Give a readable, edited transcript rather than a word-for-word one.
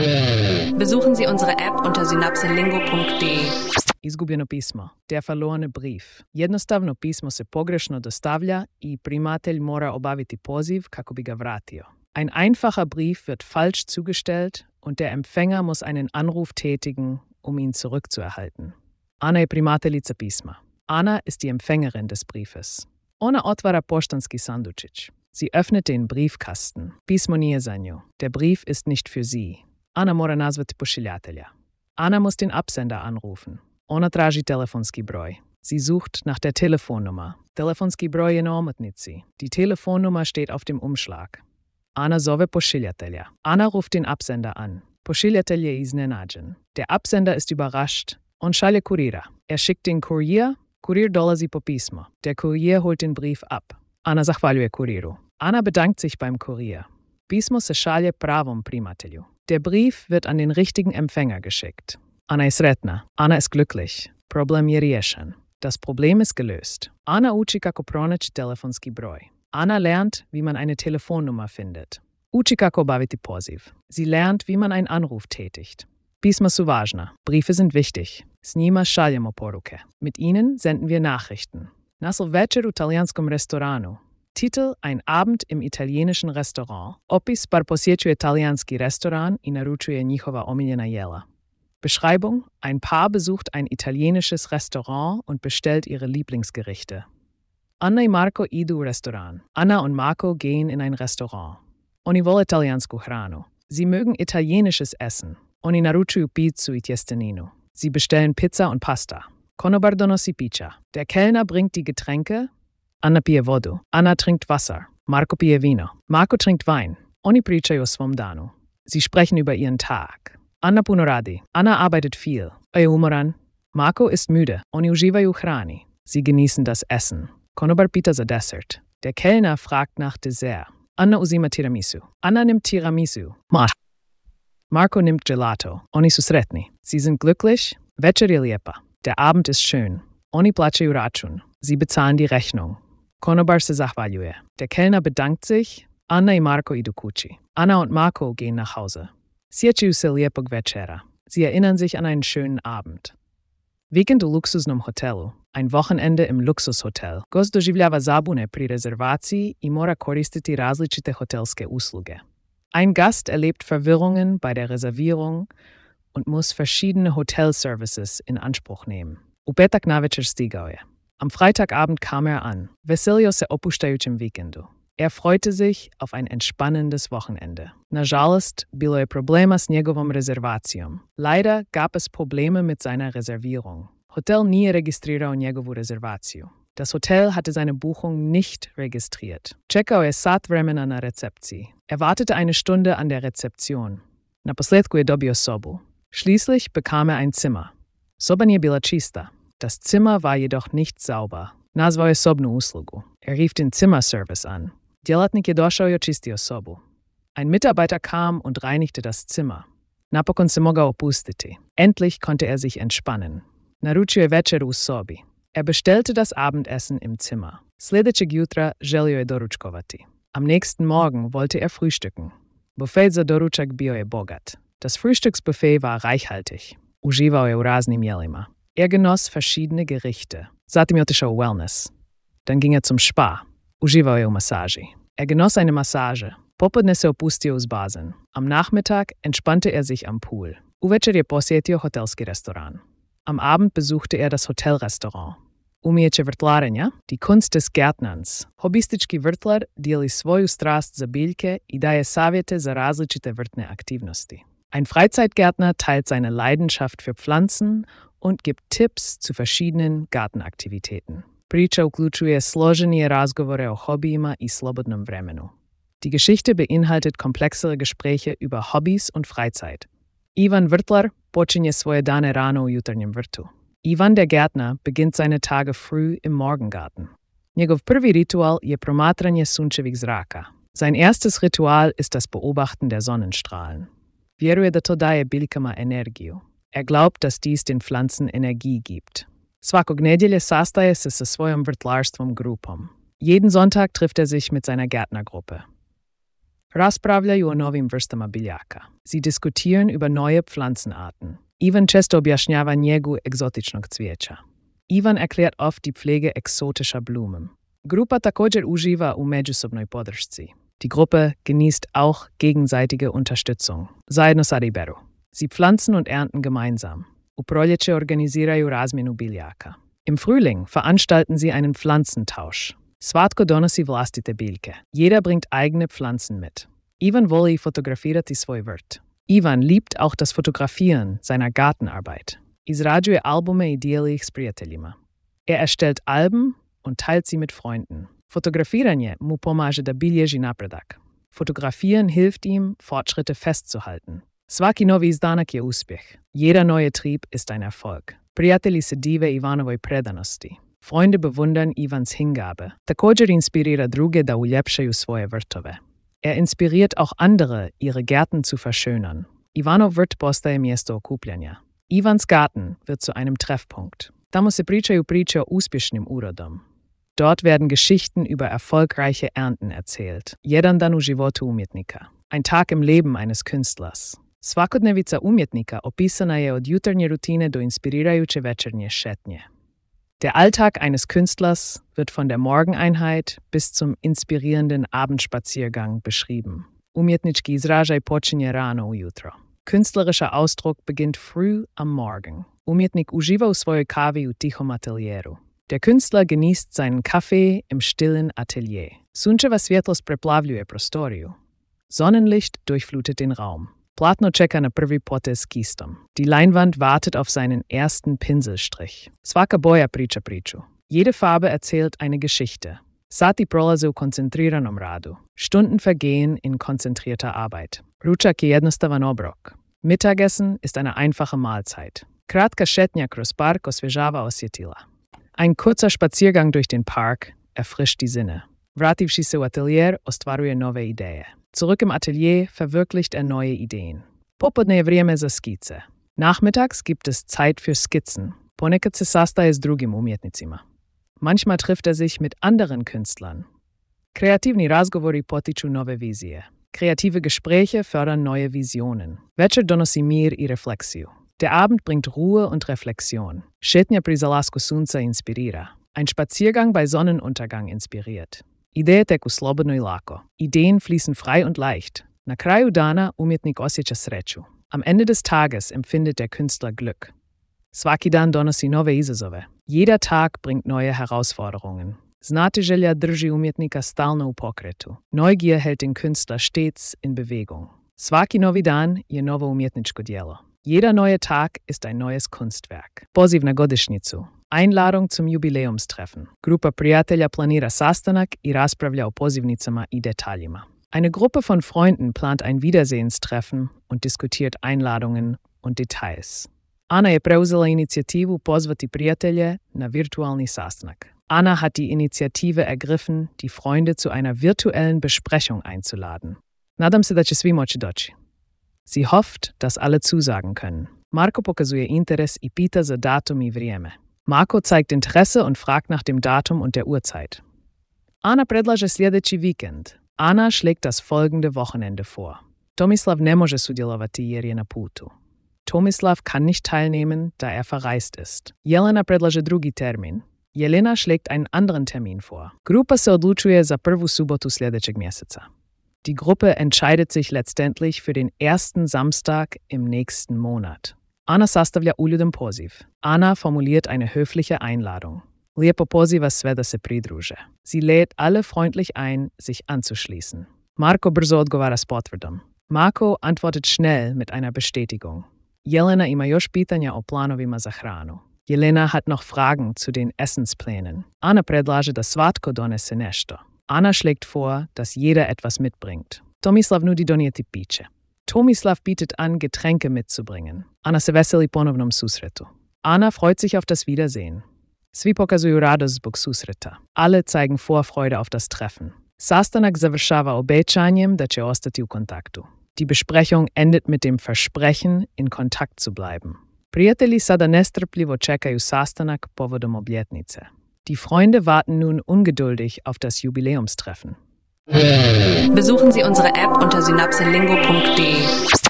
Besuchen Sie unsere App unter synapselingo.de. Izgubljeno pismo, der verlorene brief. Jednostavno pismo se pogrešno dostavlja i primatelj mora obaviti poziv kako bi ga vratio. Ein einfacher Brief wird falsch zugestellt und der Empfänger muss einen Anruf tätigen, um ihn zurückzuerhalten. Ana je primateljica pisma. Ana ist die Empfängerin des Briefes. Ona otvara poštanski sandučić. Sie öffnet den Briefkasten. Pismo nije za nju. Der Brief ist nicht für sie. Ana mora nazvati pošiljatelja. Ana muss den Absender anrufen. Ona traži telefonski broj. Sie sucht nach der Telefonnummer. Telefonski broj je na omotnici. Die Telefonnummer steht auf dem Umschlag. Ana zove pošiljatelja. Ana ruft den Absender an. Pošiljatelj je iznenađen. Der Absender ist überrascht und šalje kurira. Er schickt den Kurier. Kurier dolazi po pismo. Der Kurier holt den Brief ab. Ana zahvaljuje kuriru. Ana bedankt sich beim Kurier. Pismo se šalje pravom primatelju. Der Brief wird an den richtigen Empfänger geschickt. Ana je sretna. Ana ist glücklich. Problem je riješen. Das Problem ist gelöst. Ana uči kako pronaći telefonski broj. Ana lernt, wie man eine Telefonnummer findet. Uči kako obaviti poziv. Sie lernt, wie man einen Anruf tätigt. Pisma su važna. Briefe sind wichtig. S njima šaljemo poruke. Mit ihnen senden wir Nachrichten. Naslov večer u talijanskom restoranu. Titel Ein Abend im italienischen Restaurant. Opis par posjećuje talijanski restoran i naručuje njihova omiljena jela. Beschreibung: Ein Paar besucht ein italienisches Restaurant und bestellt ihre Lieblingsgerichte. Anna i Marko idu u restoran. Anna und Marko gehen in ein Restaurant. Oni vole talijansku hranu. Sie mögen italienisches Essen. Oni naručuju pizzu i tjesteninu. Sie bestellen Pizza und Pasta. Konobar donosi pića. Der Kellner bringt die Getränke. Anna pije vodu. Anna trinkt Wasser. Marko pije vino. Marko trinkt Wein. Oni pričaju o svom danu. Sie sprechen über ihren Tag. Anna puno radi. Anna arbeitet viel. Je umoran. Marko ist müde. Oni uživaju u hrani. Sie genießen das Essen. Konobar pita za Dessert. Der Kellner fragt nach Dessert. Anna uzima tiramisu. Anna nimmt Tiramisu. Marko nimmt Gelato. Oni su sretni. Sie sind glücklich. Večer je lijepa. Der Abend ist schön. Oni plaćaju račun. Sie bezahlen die Rechnung. Konobar se zahvaljuje. Der Kellner bedankt sich. Anna i Marko idu kući. Anna und Marko gehen nach Hause. Sjećaju se lijepog večera. Sie erinnern sich an einen schönen Abend. Vikend u luksuznom hotelu. Ein Wochenende im Luxushotel. Gost doživljava zabune pri rezervaciji i mora koristiti različite hotelske usluge. Ein Gast erlebt Verwirrungen bei der Reservierung und muss verschiedene Hotelservices in Anspruch nehmen. U petak navečer stigao je. Am Freitagabend kam er an. Veselio se opuštajućem vikendu. Er freute sich auf ein entspannendes Wochenende. Nažalost, bilo je problema s njegovom rezervacijom. Leider gab es Probleme mit seiner Reservierung. Hotel nije registrirao njegovu rezervaciju. Das Hotel hatte seine Buchung nicht registriert. Čekao je sat vremena na recepciji. Er wartete eine Stunde an der Rezeption. Naposljetku je dobio sobu. Schließlich bekam er ein Zimmer. Soba nije bila čista. Das Zimmer war jedoch nicht sauber. Nazvao je sobnu uslugu. Er rief den Zimmerservice an. Djelatnik je došao i očistio sobu. Ein Mitarbeiter kam und reinigte das Zimmer. Napokon se mogao opustiti. Endlich konnte er sich entspannen. Naručio je večeru u sobi. Er bestellte das Abendessen im Zimmer. Sljedećeg jutra želio je doručkovati. Am nächsten Morgen wollte er frühstücken. Buffet za doručak bio je bogat. Das Frühstücksbuffet war reichhaltig. Uživao je u raznim jelima. Er genoss verschiedene Gerichte. Zatim je otišao u wellness. Dann ging er zum Spa. Uživao je u masaži. Er genoss eine Massage. Popodne se opustio uz bazen. Am Nachmittag entspannte er sich am Pool. Uvečer je posjetio hotelski restoran. Am Abend besuchte er das Hotelrestaurant. Umijeće vrtlarenja, die Kunst des Gärtnerns. Hobistički vrtlar dijeli svoju strast za biljke i daje savjete za različite vrtne aktivnosti. Ein Freizeitgärtner teilt seine Leidenschaft für Pflanzen und gibt Tipps zu verschiedenen Gartenaktivitäten. Priča uključuje složenije razgovore o hobijima i slobodnom vremenu. Die Geschichte beinhaltet komplexere Gespräche über Hobbys und Freizeit. Ivan Vrtlar počinje svoje dane rano u jutarnjem vrtu. Ivan der Gärtner beginnt seine Tage früh im Morgengarten. Njegov prvi ritual je promatranje sunčevih zraka. Sein erstes Ritual ist das Beobachten der Sonnenstrahlen. Vjeruje da to daje biljkama energiju. Er glaubt, dass dies den Pflanzen Energie gibt. Svakog nedjelje sastaje se sa svojom vrtlarstvom grupom. Jeden Sonntag trifft er sich mit seiner Gärtnergruppe. Raspravljaju o novim vrstama biljaka. Sie diskutieren über neue Pflanzenarten. Ivan često objašnjava njegu egzotičnog cvijeća. Ivan erklärt oft die Pflege exotischer Blumen. Grupa također uživa u međusobnoj podršci. Die Gruppe genießt auch gegenseitige Unterstützung. Zajedno sariberu. Sie pflanzen und ernten gemeinsam. U proljeće organiziraju razmjenu biljaka. Im Frühling veranstalten sie einen Pflanzentausch. Svatko donosi vlastite biljke. Jeder bringt eigene Pflanzen mit. Ivan voli fotografirati svoj vrt. Ivan liebt auch das Fotografieren seiner Gartenarbeit. Izrađuje albume i dijeli ih s prijateljima. Erstellt Alben und teilt sie mit Freunden. Fotografiranje mu pomaže da bilježi napredak. Fotografieren hilft ihm, Fortschritte festzuhalten. Svaki novi izdanak je uspjeh. Jeder neue Trieb ist ein Erfolg. Prijatelji se dive Ivanovoj predanosti. Freunde bewundern Ivans Hingabe. Također inspirira druge da uljepšaju svoje vrtove. Inspiriert auch andere, ihre Gärten zu verschönern. Ivanov vrt postaje mjesto okupljanja. Ivans Garten wird zu einem Treffpunkt. Tamo se pričaju priče o uspješnim urodom. Dort werden Geschichten über erfolgreiche Ernten erzählt. Jedan dan u životu umjetnika. Ein Tag im Leben eines Künstlers. Svakodnevica umjetnika opisana je od jutarnje rutine do inspirirajuće večernje šetnje. Der Alltag eines Künstlers wird von der Morgeneinheit bis zum inspirierenden Abendspaziergang beschrieben. Umjetnički izražaj počinje rano ujutro. Künstlerischer Ausdruck beginnt früh am Morgen. Umjetnik uživa u svojoj kavi u tihom ateljeru. Der Künstler genießt seinen Kaffee im stillen Atelier. Sunčeva svjetlost preplavljuje prostoriju. Sonnenlicht durchflutet den Raum. Platno čeka na prvi potez kistom. Die Leinwand wartet auf seinen ersten Pinselstrich. Svaka boja priča priču. Jede Farbe erzählt eine Geschichte. Sati prolaze u koncentriranom radu. Stunden vergehen in konzentrierter Arbeit. Ručak je jednostavan obrok. Mittagessen ist eine einfache Mahlzeit. Kratka šetnja kroz park osvježava osjetila. Ein kurzer Spaziergang durch den Park erfrischt die Sinne. Vrativši se u atelier ostvaruje nove ideje. Zurück im Atelier verwirklicht neue Ideen. Popodne je vrijeme za skice. Nachmittags gibt es Zeit für Skizzen. Ponekad se sastaje s drugim umjetnicima. Manchmal trifft sich mit anderen Künstlern. Kreativni razgovori potiču nove vizije. Kreative Gespräche fördern neue Visionen. Večer donosi mir i refleksiju. Der Abend bringt Ruhe und Reflexion. Šetnja pri zalasku sunca inspirira. Ein Spaziergang bei Sonnenuntergang inspiriert. Ideje teku slobodno i lako. Ideen fließen frei und leicht. Na kraju dana umjetnik osjeća sreću. Am Ende des Tages empfindet der Künstler Glück. Svaki dan donosi nove izazove. Jeder Tag bringt neue Herausforderungen. Znatiželja drži umjetnika stalno u pokretu. Neugier hält den Künstler stets in Bewegung. Svaki novi dan je novo umjetničko djelo. Jeder neue Tag ist ein neues Kunstwerk. Poziv na godišnjicu. Einladung zum Jubiläumstreffen. Grupa prijatelja planira sastanak i raspravlja o pozivnicama i detaljima. Eine Gruppe von Freunden plant ein Wiedersehenstreffen und diskutiert Einladungen und Details. Ana je preuzela inicijativu pozvati prijatelje na virtualni sastanak. Anna hat die Initiative ergriffen, die Freunde zu einer virtuellen Besprechung einzuladen. Nadam se da će svi moći doći. Sie hofft, dass alle zusagen können. Marko pokazuje interes i pita za datum i vrijeme. Marko zeigt Interesse und fragt nach dem Datum und der Uhrzeit. Ana predlaže sljedeći vikend. Ana schlägt das folgende Wochenende vor. Tomislav ne može sudjelovati jer je na putu. Tomislav kann nicht teilnehmen, da er verreist ist. Jelena predlaže drugi termin. Jelena schlägt einen anderen Termin vor. Grupa se odlučuje za prvu subotu sljedećeg mjeseca. Die Gruppe entscheidet sich letztendlich für den ersten Samstag im nächsten Monat. Ana sastavlja uljudan poziv. Ana formuliert eine höfliche Einladung. Lijepo poziva sve da se pridruže. Sie lädt alle freundlich ein, sich anzuschließen. Marko brzo odgovara s potvrdom. Marko antwortet schnell mit einer Bestätigung. Jelena ima još pitanja o planovima za hranu. Jelena hat noch Fragen zu den Essensplänen. Ana predlaže da svatko donese nešto. Ana schlägt vor, dass jeder etwas mitbringt. Tomislav nudi donijeti piće. Tomislav bietet an, Getränke mitzubringen. Ana se veseli ponovnom susretu. Ana freut sich auf das Wiedersehen. Svi pokazuju radost zbog susreta. Alle zeigen Vorfreude auf das Treffen. Sastanak završava obećanjem da će ostati u kontaktu. Die Besprechung endet mit dem Versprechen, in Kontakt zu bleiben. Prijatelji sada nestrpljivo čekaju sastanak povodom obljetnice. Die Freunde warten nun ungeduldig auf das Jubiläumstreffen. Besuchen Sie unsere App unter synapselingo.de.